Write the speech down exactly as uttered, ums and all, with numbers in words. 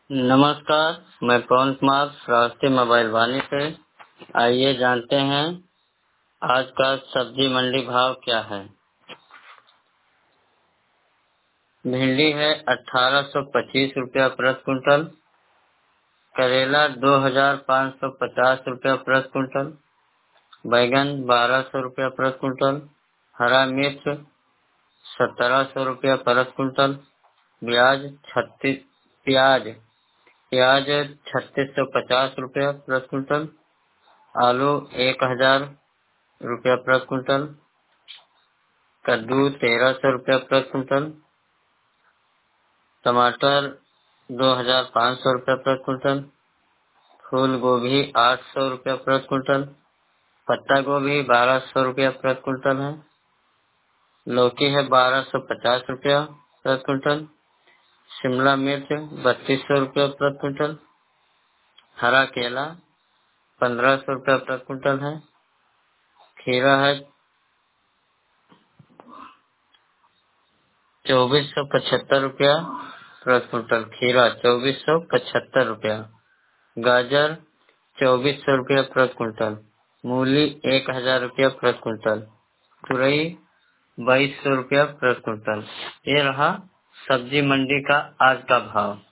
नमस्कार, मैं पवन कुमार राष्ट्रीय मोबाइल वाणी से। आइए जानते हैं आज का सब्जी मंडी भाव क्या है। भिंडी है अठारह सौ पच्चीस रुपया प्रति क्विंटल। करेला दो हजार पाँच सौ पचास रुपया प्रति क्विंटल। बैगन बारह सौ रुपया प्रति क्विंटल। हरा मिर्च सत्रह सौ रुपया प्रति क्विंटल। प्याज छत्तीस प्याज प्याज छत्तीस सौ पचास रुपया प्रति क्विंटल। आलू एक हजार रुपया प्रति क्विंटल। कद्दू तेरह सौ रुपया प्रति क्विंटल। टमाटर दो हजार पाँच सौ रुपया प्रति क्विंटल। फूल गोभी आठ सौ रुपया प्रति क्विंटल। पत्ता गोभी बारह सौ रुपया प्रति क्विंटल है। लौकी है बारह सौ पचास रुपया प्रति क्विंटल। शिमला मिर्च बत्तीस सौ रुपया प्रति क्विंटल। हरा केला पंद्रह सौ रुपया प्रति क्विंटल है। खीरा है चौबीस सौ पचहत्तर रुपया प्रति क्विंटल। खीरा चौबीस सौ पचहत्तर रुपया। गाजर चौबीस सौ रुपया प्रति क्विंटल। मूली एक हजार रुपया प्रति क्विंटल। तुरई बाईस सौ रुपया प्रति क्विंटल। ये रहा सब्जी मंडी का आज का भाव।